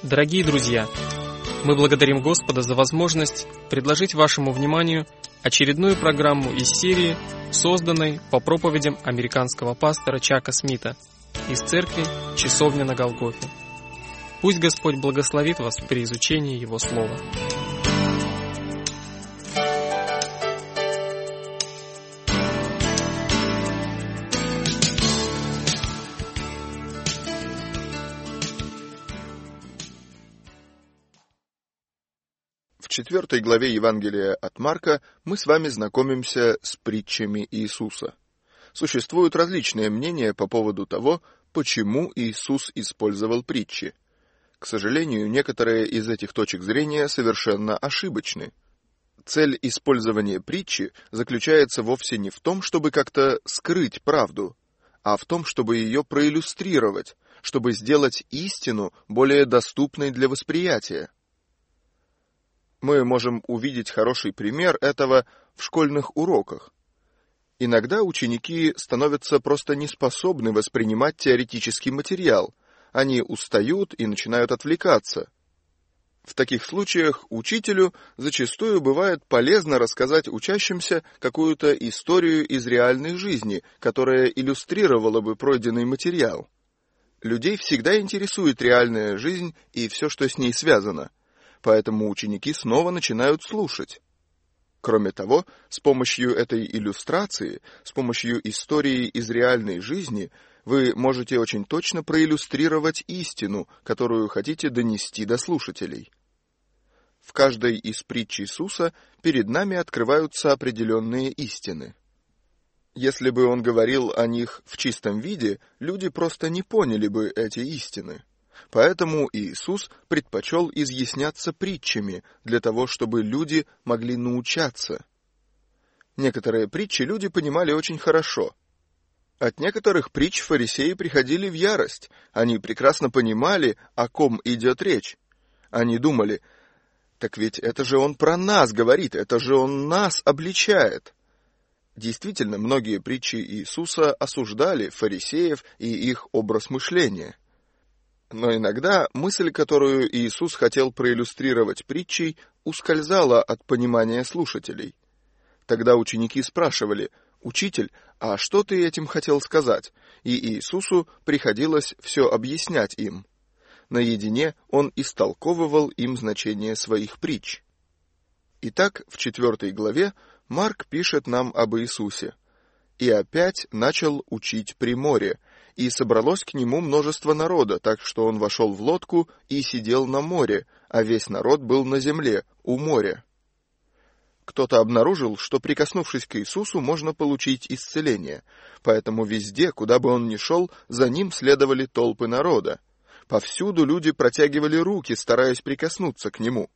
Дорогие друзья, мы благодарим Господа за возможность предложить вашему вниманию очередную программу из серии, созданной по проповедям американского пастора Чака Смита из церкви «Часовня на Голгофе». Пусть Господь благословит вас при изучении Его Слова. В 4 главе Евангелия от Марка мы с вами знакомимся с притчами Иисуса. Существуют различные мнения по поводу того, почему Иисус использовал притчи. К сожалению, некоторые из этих точек зрения совершенно ошибочны. Цель использования притчи заключается вовсе не в том, чтобы как-то скрыть правду, а в том, чтобы ее проиллюстрировать, чтобы сделать истину более доступной для восприятия. Мы можем увидеть хороший пример этого в школьных уроках. Иногда ученики становятся просто неспособны воспринимать теоретический материал. Они устают и начинают отвлекаться. В таких случаях учителю зачастую бывает полезно рассказать учащимся какую-то историю из реальной жизни, которая иллюстрировала бы пройденный материал. Людей всегда интересует реальная жизнь и все, что с ней связано. Поэтому ученики снова начинают слушать. Кроме того, с помощью этой иллюстрации, с помощью истории из реальной жизни, вы можете очень точно проиллюстрировать истину, которую хотите донести до слушателей. В каждой из притч Иисуса перед нами открываются определенные истины. Если бы он говорил о них в чистом виде, люди просто не поняли бы эти истины. Поэтому Иисус предпочел изъясняться притчами, для того, чтобы люди могли научаться. Некоторые притчи люди понимали очень хорошо. От некоторых притч фарисеи приходили в ярость. Они прекрасно понимали, о ком идет речь. Они думали: так ведь это же он про нас говорит, это же он нас обличает. Действительно, многие притчи Иисуса осуждали фарисеев и их образ мышления. Но иногда мысль, которую Иисус хотел проиллюстрировать притчей, ускользала от понимания слушателей. Тогда ученики спрашивали: «Учитель, а что ты этим хотел сказать?» И Иисусу приходилось все объяснять им. Наедине он истолковывал им значение своих притч. Итак, в 4 главе Марк пишет нам об Иисусе. «И опять начал учить при море, и собралось к нему множество народа, так что он вошел в лодку и сидел на море, а весь народ был на земле, у моря». Кто-то обнаружил, что, прикоснувшись к Иисусу, можно получить исцеление, поэтому везде, куда бы он ни шел, за ним следовали толпы народа. Повсюду люди протягивали руки, стараясь прикоснуться к нему.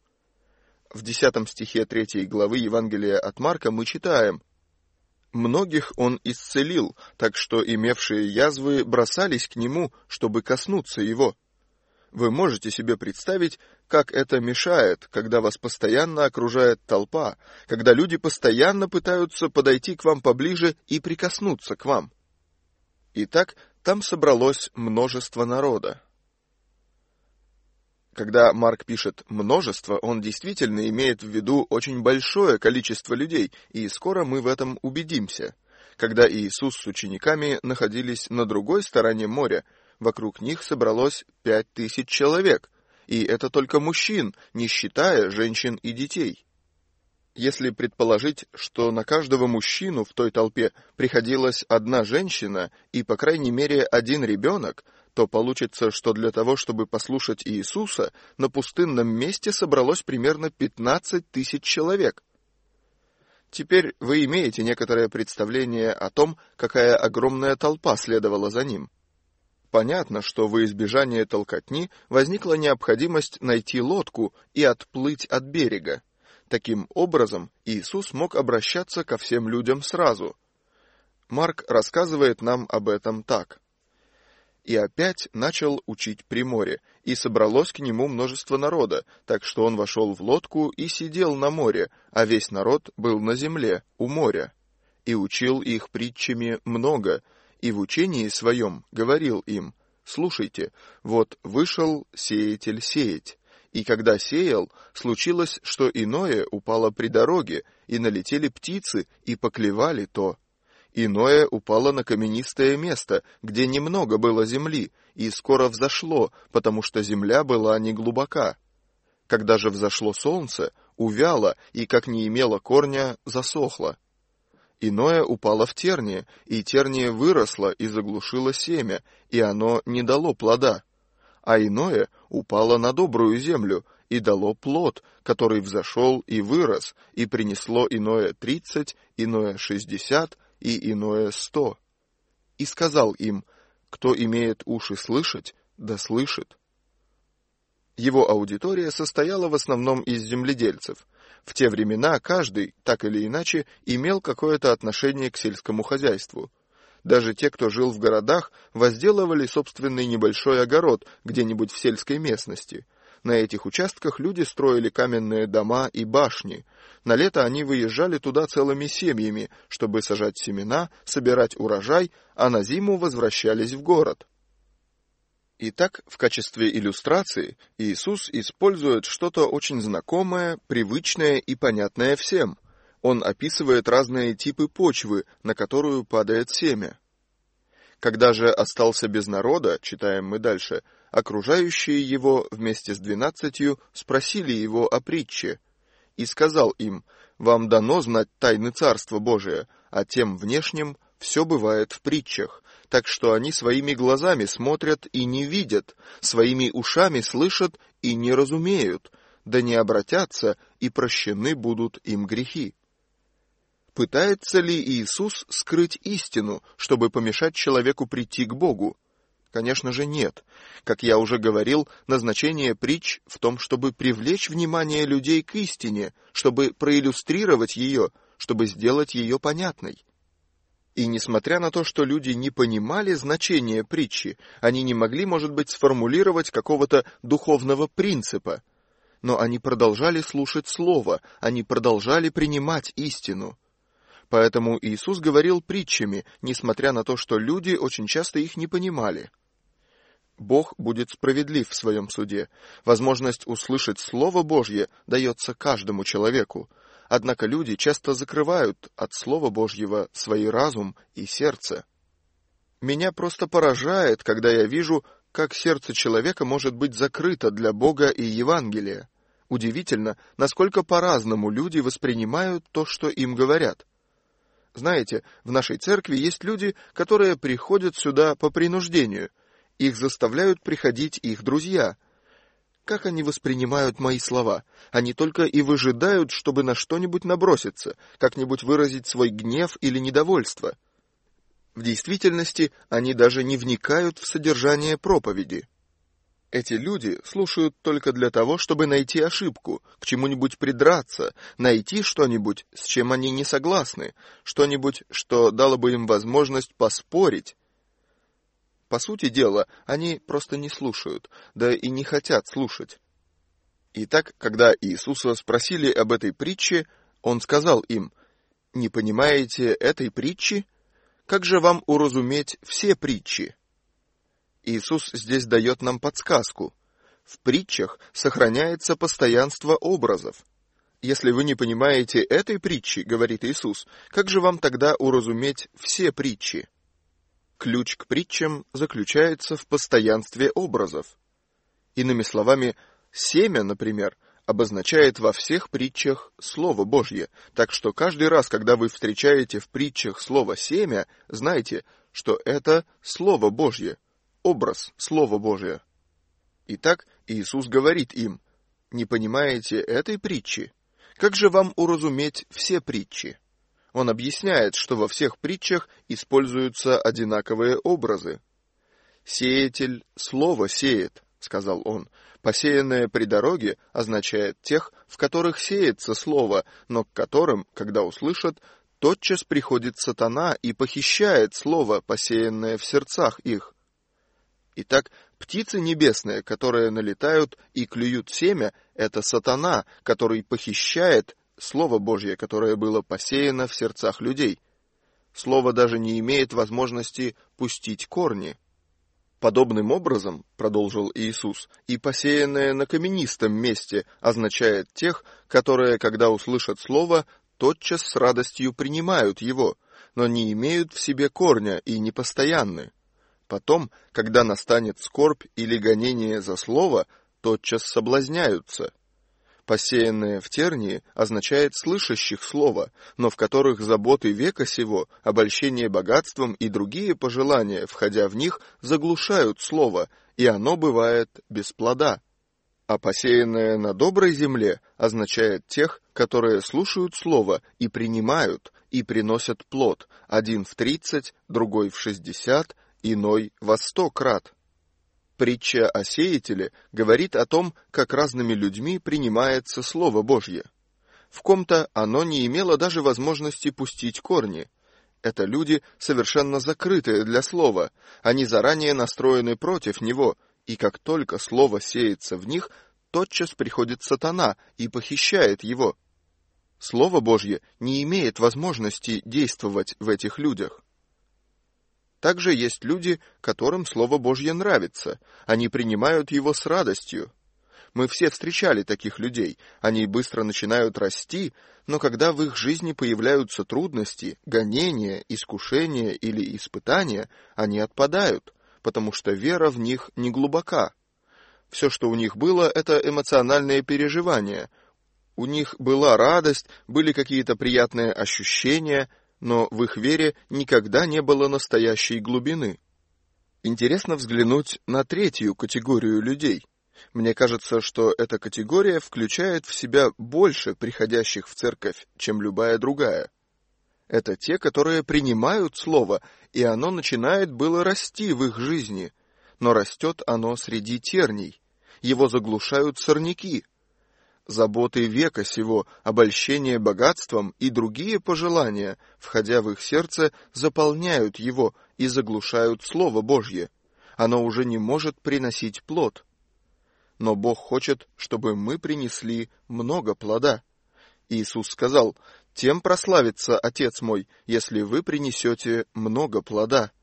В 10 стихе 3 главы Евангелия от Марка мы читаем: «Многих он исцелил, так что имевшие язвы бросались к нему, чтобы коснуться его». Вы можете себе представить, как это мешает, когда вас постоянно окружает толпа, когда люди постоянно пытаются подойти к вам поближе и прикоснуться к вам. Итак, там собралось множество народа. Когда Марк пишет «множество», он действительно имеет в виду очень большое количество людей, и скоро мы в этом убедимся. Когда Иисус с учениками находились на другой стороне моря, вокруг них собралось 5000 человек, и это только мужчин, не считая женщин и детей. Если предположить, что на каждого мужчину в той толпе приходилась одна женщина и, по крайней мере, один ребенок, то получится, что для того, чтобы послушать Иисуса, на пустынном месте собралось примерно 15 000 человек. Теперь вы имеете некоторое представление о том, какая огромная толпа следовала за ним. Понятно, что во избежание толкотни возникла необходимость найти лодку и отплыть от берега. Таким образом, Иисус мог обращаться ко всем людям сразу. Марк рассказывает нам об этом так. «И опять начал учить при море, и собралось к нему множество народа, так что он вошел в лодку и сидел на море, а весь народ был на земле, у моря. И учил их притчами много, и в учении своем говорил им: Слушайте, вот вышел сеятель сеять. И когда сеял, случилось, что иное упало при дороге, и налетели птицы, и поклевали то. Иное упало на каменистое место, где немного было земли, и скоро взошло, потому что земля была неглубока. Когда же взошло солнце, увяло, и, как не имело корня, засохло. Иное упало в терние, и терние выросло и заглушило семя, и оно не дало плода. А иное упало на добрую землю и дало плод, который взошел и вырос, и принесло иное 30, иное 60 и иное 100. И сказал им: кто имеет уши слышать, да слышит. Его аудитория состояла в основном из земледельцев. В те времена каждый, так или иначе, имел какое-то отношение к сельскому хозяйству. Даже те, кто жил в городах, возделывали собственный небольшой огород где-нибудь в сельской местности. На этих участках люди строили каменные дома и башни. На лето они выезжали туда целыми семьями, чтобы сажать семена, собирать урожай, а на зиму возвращались в город. Итак, в качестве иллюстрации Иисус использует что-то очень знакомое, привычное и понятное всем. Он описывает разные типы почвы, на которую падает семя. Когда же остался без народа, читаем мы дальше, окружающие его вместе с 12 спросили его о притче. И сказал им: «Вам дано знать тайны Царства Божия, а тем внешним все бывает в притчах, так что они своими глазами смотрят и не видят, своими ушами слышат и не разумеют, да не обратятся, и прощены будут им грехи». Пытается ли Иисус скрыть истину, чтобы помешать человеку прийти к Богу? Конечно же, нет. Как я уже говорил, назначение притч в том, чтобы привлечь внимание людей к истине, чтобы проиллюстрировать ее, чтобы сделать ее понятной. И несмотря на то, что люди не понимали значения притчи, они не могли, может быть, сформулировать какого-то духовного принципа, но они продолжали слушать Слово, они продолжали принимать истину. Поэтому Иисус говорил притчами, несмотря на то, что люди очень часто их не понимали. Бог будет справедлив в своем суде. Возможность услышать Слово Божье дается каждому человеку. Однако люди часто закрывают от Слова Божьего свой разум и сердце. Меня просто поражает, когда я вижу, как сердце человека может быть закрыто для Бога и Евангелия. Удивительно, насколько по-разному люди воспринимают то, что им говорят. Знаете, в нашей церкви есть люди, которые приходят сюда по принуждению. Их заставляют приходить их друзья. Как они воспринимают мои слова? Они только и выжидают, чтобы на что-нибудь наброситься, как-нибудь выразить свой гнев или недовольство. В действительности они даже не вникают в содержание проповеди. Эти люди слушают только для того, чтобы найти ошибку, к чему-нибудь придраться, найти что-нибудь, с чем они не согласны, что-нибудь, что дало бы им возможность поспорить. По сути дела, они просто не слушают, да и не хотят слушать. Итак, когда Иисуса спросили об этой притче, Он сказал им: «Не понимаете этой притчи? Как же вам уразуметь все притчи?» Иисус здесь дает нам подсказку. В притчах сохраняется постоянство образов. Если вы не понимаете этой притчи, говорит Иисус, как же вам тогда уразуметь все притчи? Ключ к притчам заключается в постоянстве образов. Иными словами, семя, например, обозначает во всех притчах Слово Божье, так что каждый раз, когда вы встречаете в притчах слово «семя», знайте, что это Слово Божье, образ Слова Божия. Итак, Иисус говорит им: «Не понимаете этой притчи? Как же вам уразуметь все притчи?» Он объясняет, что во всех притчах используются одинаковые образы. «Сеятель слово сеет», — сказал он. «Посеянное при дороге» означает тех, в которых сеется слово, но к которым, когда услышат, тотчас приходит сатана и похищает слово, посеянное в сердцах их. Итак, птицы небесные, которые налетают и клюют семя, это сатана, который похищает Слово Божье, которое было посеяно в сердцах людей. Слово даже не имеет возможности пустить корни. Подобным образом, продолжил Иисус, и посеянное на каменистом месте означает тех, которые, когда услышат слово, тотчас с радостью принимают его, но не имеют в себе корня и непостоянны. Потом, когда настанет скорбь или гонение за слово, тотчас соблазняются. Посеянное в тернии означает слышащих слово, но в которых заботы века сего, обольщение богатством и другие пожелания, входя в них, заглушают слово, и оно бывает без плода. А посеянное на доброй земле означает тех, которые слушают слово и принимают, и приносят плод, один в 30, другой в 60, иной во 100 крат. Притча о сеятеле говорит о том, как разными людьми принимается Слово Божье. В ком-то оно не имело даже возможности пустить корни. Это люди, совершенно закрытые для Слова, они заранее настроены против него, и как только Слово сеется в них, тотчас приходит сатана и похищает его. Слово Божье не имеет возможности действовать в этих людях. Также есть люди, которым Слово Божье нравится, они принимают его с радостью. Мы все встречали таких людей, они быстро начинают расти, но когда в их жизни появляются трудности, гонения, искушения или испытания, они отпадают, потому что вера в них не глубока. Все, что у них было, это эмоциональные переживания. У них была радость, были какие-то приятные ощущения, но в их вере никогда не было настоящей глубины. Интересно взглянуть на третью категорию людей. Мне кажется, что эта категория включает в себя больше приходящих в церковь, чем любая другая. Это те, которые принимают Слово, и оно начинает было расти в их жизни, но растет оно среди терний. Его заглушают сорняки. Заботы века сего, обольщение богатством и другие пожелания, входя в их сердце, заполняют его и заглушают Слово Божье. Оно уже не может приносить плод. Но Бог хочет, чтобы мы принесли много плода. Иисус сказал: «Тем прославится Отец мой, если вы принесете много плода».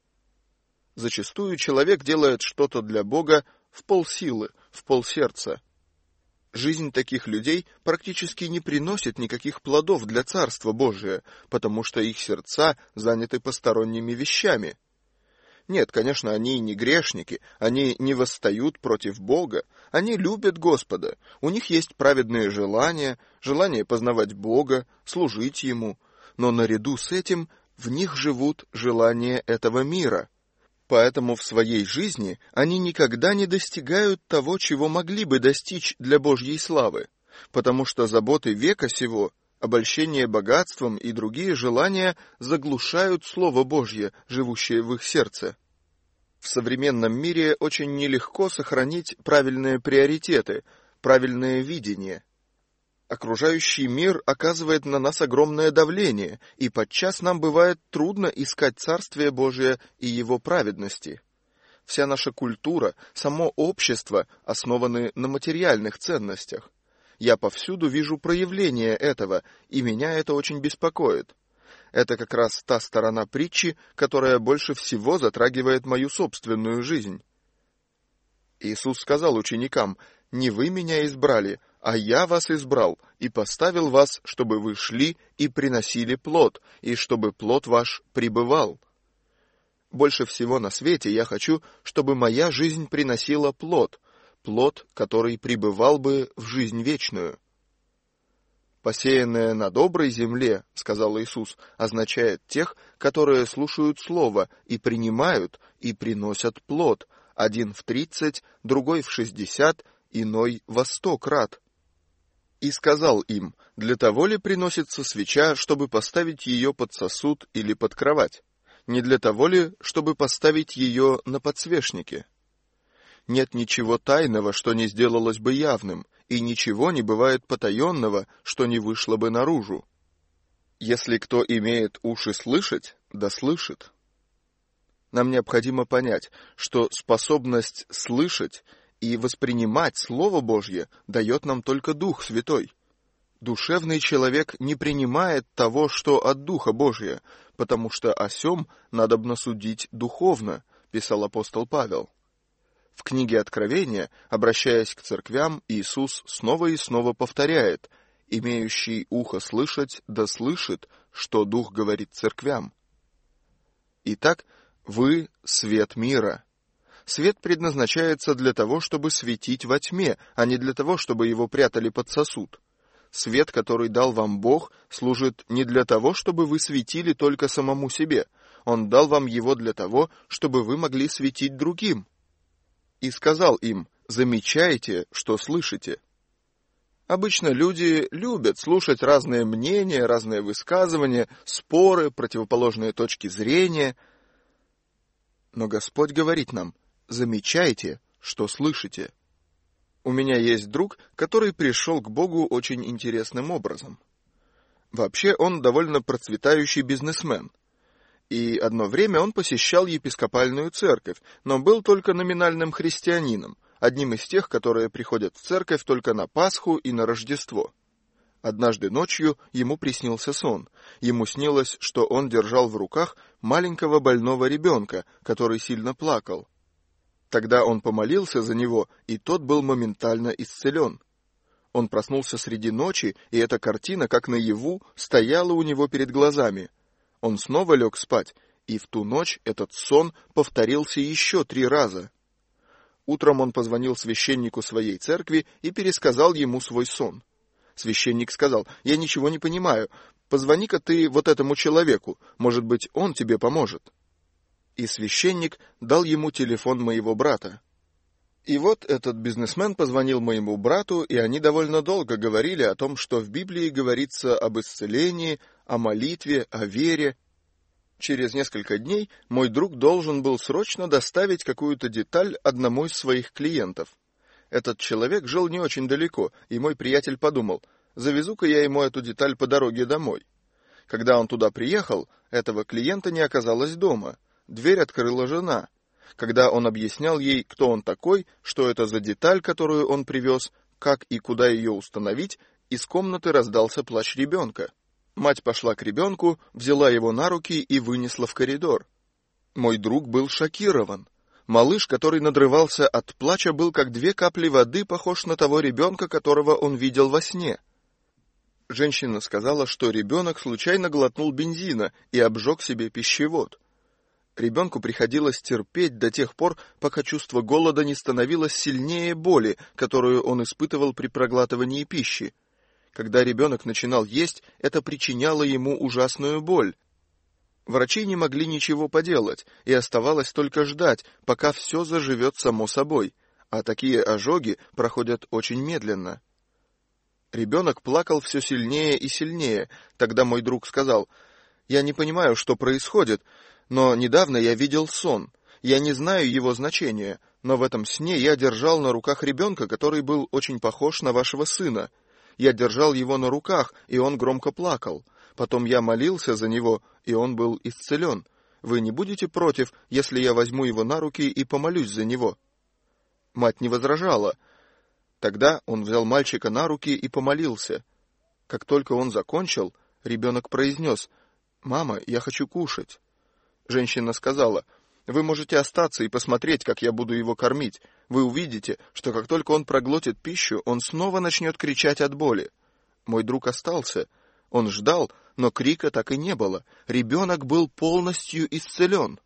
Зачастую человек делает что-то для Бога в полсилы, в полсердца. Жизнь таких людей практически не приносит никаких плодов для Царства Божия, потому что их сердца заняты посторонними вещами. Нет, конечно, они не грешники, они не восстают против Бога, они любят Господа, у них есть праведные желания, желание познавать Бога, служить Ему, но наряду с этим в них живут желания этого мира. Поэтому в своей жизни они никогда не достигают того, чего могли бы достичь для Божьей славы, потому что заботы века сего, обольщение богатством и другие желания заглушают Слово Божье, живущее в их сердце. В современном мире очень нелегко сохранить правильные приоритеты, правильное видение. Окружающий мир оказывает на нас огромное давление, и подчас нам бывает трудно искать Царствие Божие и Его праведности. Вся наша культура, само общество основаны на материальных ценностях. Я повсюду вижу проявление этого, и меня это очень беспокоит. Это как раз та сторона притчи, которая больше всего затрагивает мою собственную жизнь. Иисус сказал ученикам: «Не вы меня избрали, а я вас избрал и поставил вас, чтобы вы шли и приносили плод, и чтобы плод ваш пребывал». Больше всего на свете я хочу, чтобы моя жизнь приносила плод, плод, который пребывал бы в жизнь вечную. «Посеянное на доброй земле, — сказал Иисус, — означает тех, которые слушают Слово и принимают, и приносят плод, один в 30, другой в 60, иной во 100 крат. И сказал им: для того ли приносится свеча, чтобы поставить ее под сосуд или под кровать? Не для того ли, чтобы поставить ее на подсвечнике? Нет ничего тайного, что не сделалось бы явным, и ничего не бывает потаенного, что не вышло бы наружу. Если кто имеет уши слышать, да слышит». Нам необходимо понять, что способность слышать и воспринимать Слово Божье дает нам только Дух Святой. Душевный человек не принимает того, что от Духа Божия, потому что о сем надобно судить духовно, писал апостол Павел. В книге Откровения, обращаясь к церквям, Иисус снова и снова повторяет: «Имеющий ухо слышать, да слышит, что Дух говорит церквям». Итак, вы — свет мира. Свет предназначается для того, чтобы светить во тьме, а не для того, чтобы его прятали под сосуд. Свет, который дал вам Бог, служит не для того, чтобы вы светили только самому себе. Он дал вам его для того, чтобы вы могли светить другим. И сказал им: «Замечайте, что слышите». Обычно люди любят слушать разные мнения, разные высказывания, споры, противоположные точки зрения. Но Господь говорит нам: «Замечайте, что слышите». У меня есть друг, который пришел к Богу очень интересным образом. Вообще, он довольно процветающий бизнесмен. И одно время он посещал епископальную церковь, но был только номинальным христианином, одним из тех, которые приходят в церковь только на Пасху и на Рождество. Однажды ночью ему приснился сон. Ему снилось, что он держал в руках маленького больного ребенка, который сильно плакал. Тогда он помолился за него, и тот был моментально исцелен. Он проснулся среди ночи, и эта картина, как наяву, стояла у него перед глазами. Он снова лег спать, и в ту ночь этот сон повторился еще 3 раза. Утром он позвонил священнику своей церкви и пересказал ему свой сон. Священник сказал: «Я ничего не понимаю. Позвони-ка ты вот этому человеку, может быть, он тебе поможет». И священник дал ему телефон моего брата. И вот этот бизнесмен позвонил моему брату, и они довольно долго говорили о том, что в Библии говорится об исцелении, о молитве, о вере. Через несколько дней мой друг должен был срочно доставить какую-то деталь одному из своих клиентов. Этот человек жил не очень далеко, и мой приятель подумал: завезу-ка я ему эту деталь по дороге домой. Когда он туда приехал, этого клиента не оказалось дома. Дверь открыла жена. Когда он объяснял ей, кто он такой, что это за деталь, которую он привез, как и куда ее установить, из комнаты раздался плач ребенка. Мать пошла к ребенку, взяла его на руки и вынесла в коридор. Мой друг был шокирован. Малыш, который надрывался от плача, был как 2 капли воды похож на того ребенка, которого он видел во сне. Женщина сказала, что ребенок случайно глотнул бензина и обжег себе пищевод. Ребенку приходилось терпеть до тех пор, пока чувство голода не становилось сильнее боли, которую он испытывал при проглатывании пищи. Когда ребенок начинал есть, это причиняло ему ужасную боль. Врачи не могли ничего поделать, и оставалось только ждать, пока все заживет само собой, а такие ожоги проходят очень медленно. Ребенок плакал все сильнее и сильнее. Тогда мой друг сказал: «Я не понимаю, что происходит, но недавно я видел сон. Я не знаю его значения, но в этом сне я держал на руках ребенка, который был очень похож на вашего сына. Я держал его на руках, и он громко плакал. Потом я молился за него, и он был исцелен. Вы не будете против, если я возьму его на руки и помолюсь за него?» Мать не возражала. Тогда он взял мальчика на руки и помолился. Как только он закончил, ребенок произнес: «Мама, я хочу кушать». Женщина сказала: «Вы можете остаться и посмотреть, как я буду его кормить. Вы увидите, что как только он проглотит пищу, он снова начнет кричать от боли». Мой друг остался. Он ждал, но крика так и не было. Ребенок был полностью исцелен.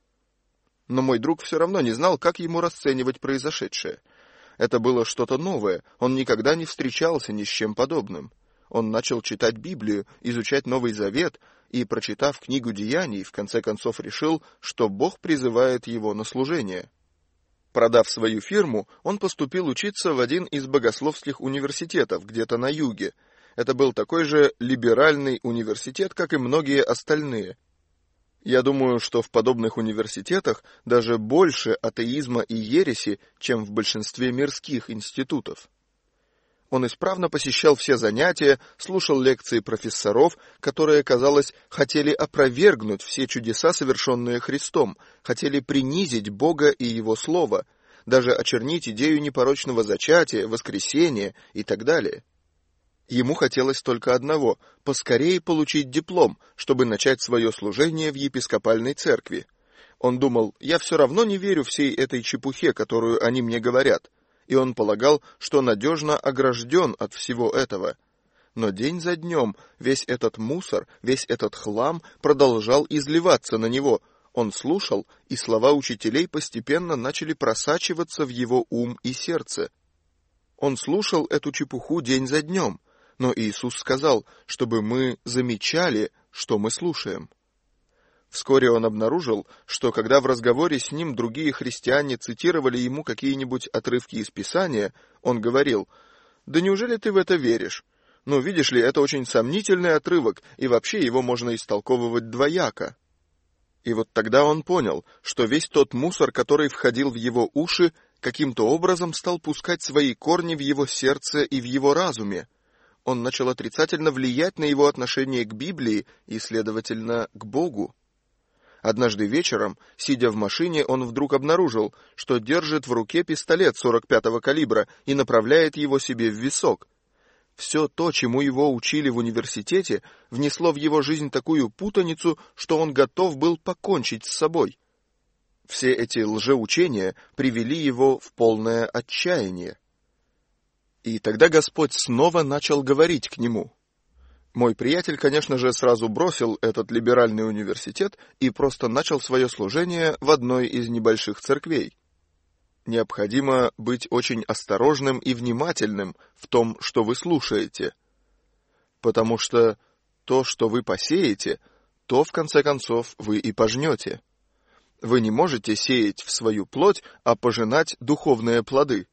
Но мой друг все равно не знал, как ему расценивать произошедшее. Это было что-то новое, он никогда не встречался ни с чем подобным. Он начал читать Библию, изучать Новый Завет, и, прочитав книгу Деяний, в конце концов решил, что Бог призывает его на служение. Продав свою фирму, он поступил учиться в один из богословских университетов где-то на юге. Это был такой же либеральный университет, как и многие остальные. Я думаю, что в подобных университетах даже больше атеизма и ереси, чем в большинстве мирских институтов. Он исправно посещал все занятия, слушал лекции профессоров, которые, казалось, хотели опровергнуть все чудеса, совершенные Христом, хотели принизить Бога и Его Слово, даже очернить идею непорочного зачатия, воскресения и так далее. Ему хотелось только одного — поскорее получить диплом, чтобы начать свое служение в епископальной церкви. Он думал: «Я все равно не верю всей этой чепухе, которую они мне говорят». И он полагал, что надежно огражден от всего этого. Но день за днем весь этот мусор, весь этот хлам продолжал изливаться на него. Он слушал, и слова учителей постепенно начали просачиваться в его ум и сердце. Он слушал эту чепуху день за днем, но Иисус сказал, чтобы мы замечали, что мы слушаем. Вскоре он обнаружил, что когда в разговоре с ним другие христиане цитировали ему какие-нибудь отрывки из Писания, он говорил: «Да неужели ты в это веришь? Ну, видишь ли, это очень сомнительный отрывок, и вообще его можно истолковывать двояко». И вот тогда он понял, что весь тот мусор, который входил в его уши, каким-то образом стал пускать свои корни в его сердце и в его разуме. Он начал отрицательно влиять на его отношение к Библии и, следовательно, к Богу. Однажды вечером, сидя в машине, он вдруг обнаружил, что держит в руке пистолет 45-го калибра и направляет его себе в висок. Все то, чему его учили в университете, внесло в его жизнь такую путаницу, что он готов был покончить с собой. Все эти лжеучения привели его в полное отчаяние. И тогда Господь снова начал говорить к нему. Мой приятель, конечно же, сразу бросил этот либеральный университет и просто начал свое служение в одной из небольших церквей. Необходимо быть очень осторожным и внимательным в том, что вы слушаете, потому что то, что вы посеете, то, в конце концов, вы и пожнете. Вы не можете сеять в свою плоть, а пожинать духовные плоды.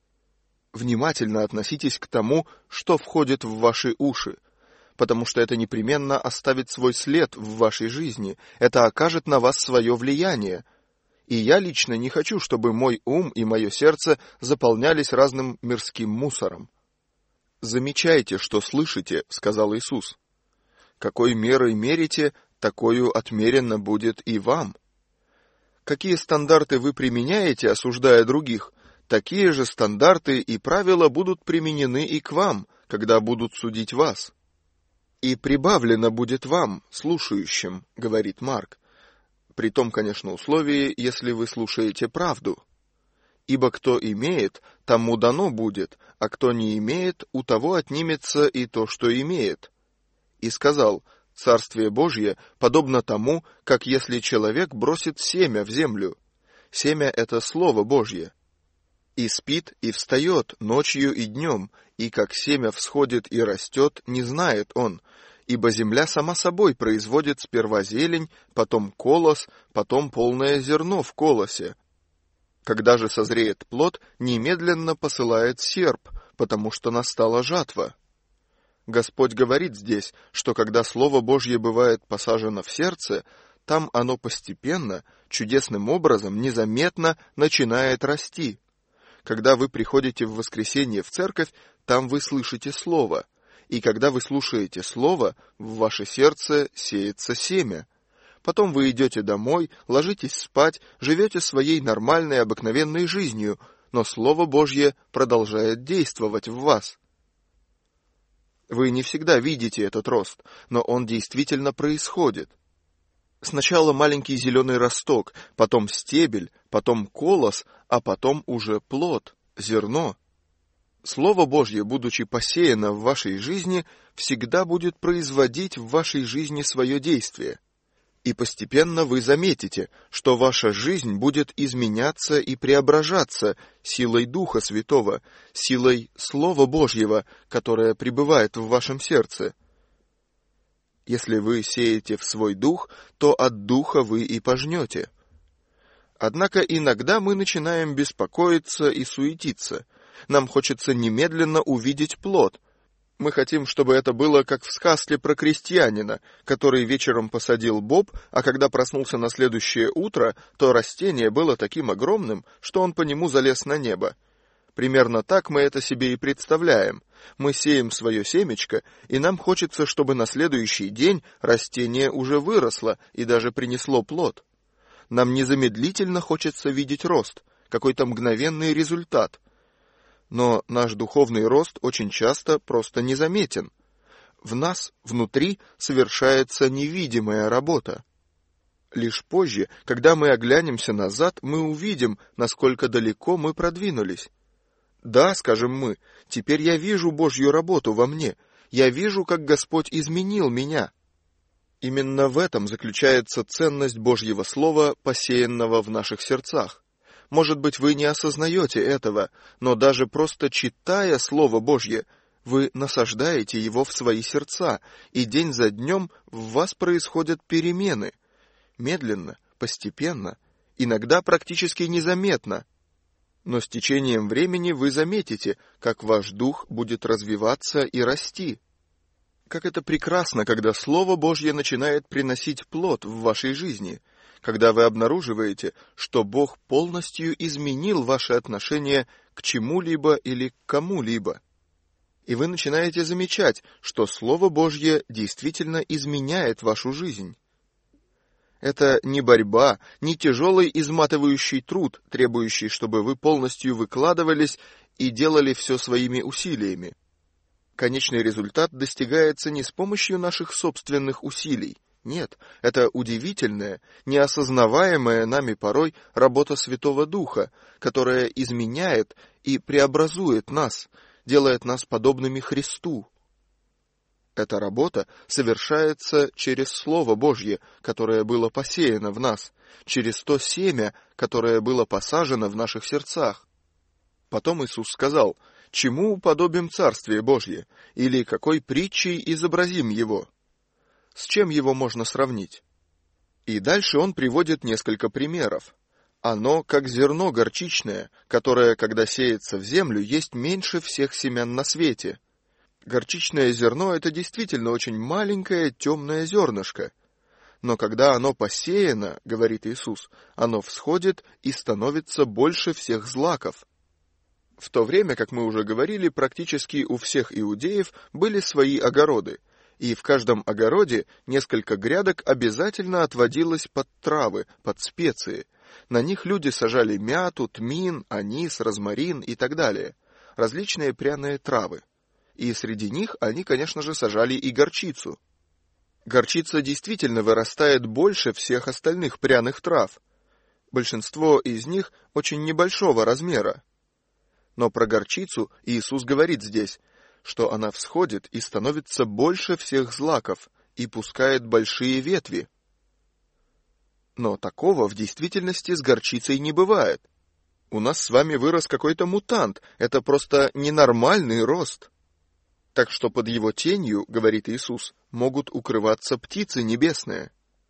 Внимательно относитесь к тому, что входит в ваши уши, потому что это непременно оставит свой след в вашей жизни, это окажет на вас свое влияние. И я лично не хочу, чтобы мой ум и мое сердце заполнялись разным мирским мусором. «Замечайте, что слышите», — сказал Иисус. «Какой мерой мерите, такою отмерено будет и вам. Какие стандарты вы применяете, осуждая других, такие же стандарты и правила будут применены и к вам, когда будут судить вас. И прибавлено будет вам, слушающим», — говорит Марк. При том, конечно, условии, если вы слушаете правду. «Ибо кто имеет, тому дано будет, а кто не имеет, у того отнимется и то, что имеет». И сказал: «Царствие Божье подобно тому, как если человек бросит семя в землю». Семя — это Слово Божье. «И спит, и встает ночью и днем, и как семя всходит и растет, не знает он, ибо земля сама собой производит сперва зелень, потом колос, потом полное зерно в колосе. Когда же созреет плод, немедленно посылает серп, потому что настала жатва». Господь говорит здесь, что когда Слово Божье бывает посажено в сердце, там оно постепенно, чудесным образом, незаметно начинает расти. Когда вы приходите в воскресенье в церковь, там вы слышите Слово. И когда вы слушаете Слово, в ваше сердце сеется семя. Потом вы идете домой, ложитесь спать, живете своей нормальной, обыкновенной жизнью, но Слово Божье продолжает действовать в вас. Вы не всегда видите этот рост, но он действительно происходит. Сначала маленький зеленый росток, потом стебель, потом колос, а потом уже плод, зерно. Слово Божье, будучи посеяно в вашей жизни, всегда будет производить в вашей жизни свое действие. И постепенно вы заметите, что ваша жизнь будет изменяться и преображаться силой Духа Святого, силой Слова Божьего, которое пребывает в вашем сердце. Если вы сеете в свой дух, то от духа вы и пожнете. Однако иногда мы начинаем беспокоиться и суетиться. Нам хочется немедленно увидеть плод. Мы хотим, чтобы это было как в сказке про крестьянина, который вечером посадил боб, а когда проснулся на следующее утро, то растение было таким огромным, что он по нему залез на небо. Примерно так мы это себе и представляем. Мы сеем свое семечко, и нам хочется, чтобы на следующий день растение уже выросло и даже принесло плод. Нам незамедлительно хочется видеть рост, какой-то мгновенный результат. Но наш духовный рост очень часто просто незаметен. В нас, внутри, совершается невидимая работа. Лишь позже, когда мы оглянемся назад, мы увидим, насколько далеко мы продвинулись. Да, скажем мы, теперь я вижу Божью работу во мне, я вижу, как Господь изменил меня. Именно в этом заключается ценность Божьего Слова, посеянного в наших сердцах. Может быть, вы не осознаете этого, но даже просто читая Слово Божье, вы насаждаете его в свои сердца, и день за днем в вас происходят перемены. Медленно, постепенно, иногда практически незаметно. Но с течением времени вы заметите, как ваш дух будет развиваться и расти. Как это прекрасно, когда Слово Божье начинает приносить плод в вашей жизни, когда вы обнаруживаете, что Бог полностью изменил ваше отношение к чему-либо или к кому-либо. И вы начинаете замечать, что Слово Божье действительно изменяет вашу жизнь. Это не борьба, не тяжелый изматывающий труд, требующий, чтобы вы полностью выкладывались и делали все своими усилиями. Конечный результат достигается не с помощью наших собственных усилий. Нет, это удивительная, неосознаваемая нами порой работа Святого Духа, которая изменяет и преобразует нас, делает нас подобными Христу. Эта работа совершается через Слово Божье, которое было посеяно в нас, через то семя, которое было посажено в наших сердцах. Потом Иисус сказал: «Чему уподобим Царствие Божье? Или какой притчей изобразим его? С чем его можно сравнить?» И дальше он приводит несколько примеров. Оно как зерно горчичное, которое, когда сеется в землю, есть меньше всех семян на свете. Горчичное зерно — это действительно очень маленькое темное зернышко. Но когда оно посеяно, говорит Иисус, оно всходит и становится больше всех злаков. В то время, как мы уже говорили, практически у всех иудеев были свои огороды, и в каждом огороде несколько грядок обязательно отводилось под травы, под специи. На них люди сажали мяту, тмин, анис, розмарин и так далее, различные пряные травы. И среди них они, конечно же, сажали и горчицу. Горчица действительно вырастает больше всех остальных пряных трав. Большинство из них очень небольшого размера. Но про горчицу Иисус говорит здесь, что она всходит и становится больше всех злаков и пускает большие ветви. Но такого в действительности с горчицей не бывает. У нас с вами вырос какой-то мутант, это просто ненормальный рост. Так что под его тенью, говорит Иисус, могут укрываться птицы небесные.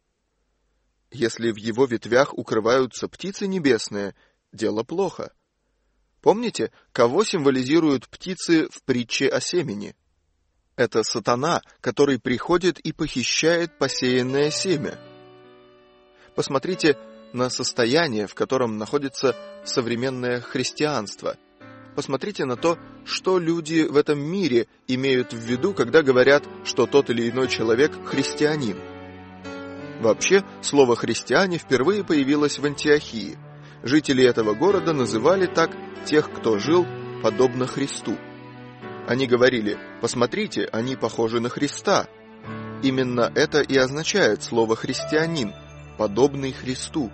Если в его ветвях укрываются птицы небесные, дело плохо. Помните, кого символизируют птицы в притче о семени? Это сатана, который приходит и похищает посеянное семя. Посмотрите на состояние, в котором находится современное христианство. Посмотрите на то, что люди в этом мире имеют в виду, когда говорят, что тот или иной человек христианин. Вообще, слово «христиане» впервые появилось в Антиохии. Жители этого города называли так тех, кто жил подобно Христу. Они говорили: «Посмотрите, они похожи на Христа». Именно это и означает слово «христианин», подобный Христу.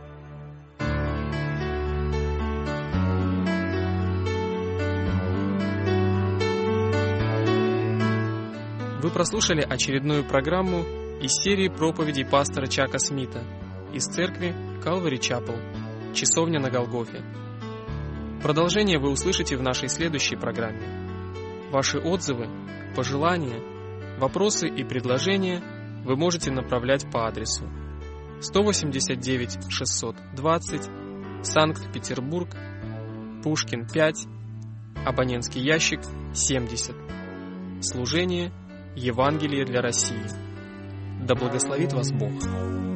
Вы прослушали очередную программу из серии проповедей пастора Чака Смита из церкви Calvary Chapel, Часовня на Голгофе. Продолжение вы услышите в нашей следующей программе. Ваши отзывы, пожелания, вопросы и предложения вы можете направлять по адресу 189 620, Санкт-Петербург, Пушкин 5, абонентский ящик 70. Служение Евангелие для России. Да благословит вас Бог.